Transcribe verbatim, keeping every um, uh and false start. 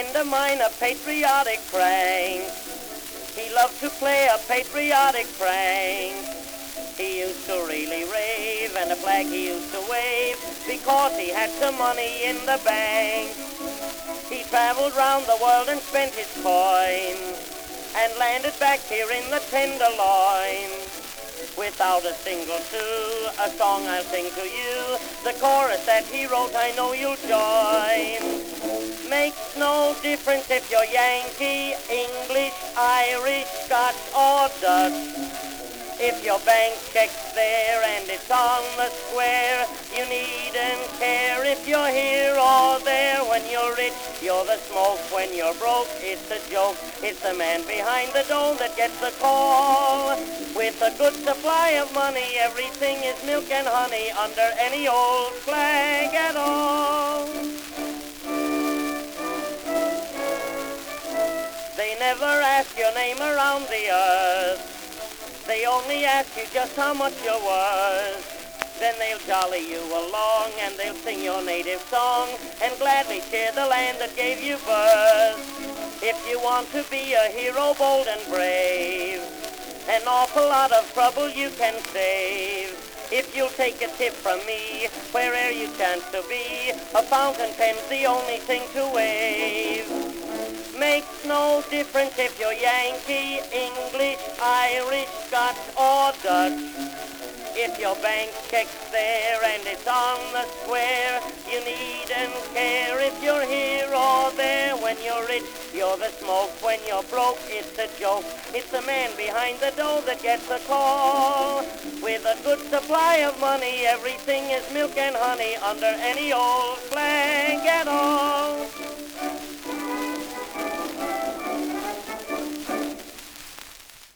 friend of mine a patriotic prank. He loved to play a patriotic prank. He used to really rave, and the flag he used to wave, because he had some money in the bank. He traveled round the world and spent his coin, and landed back here in the Tenderloin. Without a single sou, a song I'll sing to you. The chorus that he wrote, I know you'll join. Makes no difference if you're Yankee, English, Irish, Scotch, or Dutch. If your bank check's there and it's on the square, you needn't care if you're here or there. When you're rich, you're the smoke. When you're broke, it's a joke. It's the man behind the door that gets the call. With a good supply of money, everything is milk and honey under any old flag at all. They never ask your name around the earth. They only ask you just how much you're worth. Then they'll jolly you along, and they'll sing your native song, and gladly share the land that gave you birth. If you want to be a hero, bold and brave, an awful lot of trouble you can save. If you'll take a tip from me, where'er you chance to be, a fountain pen's the only thing to wave. Makes no difference if you're Yankee, English, Irish, Scotch, or Dutch. If your bank check's there and it's on the square, you needn't care if you're here or there. When you're rich, you're the smoke. When you're broke, it's a joke. It's the man behind the door that gets the call. With a good supply of money, everything is milk and honey under any old flag at all.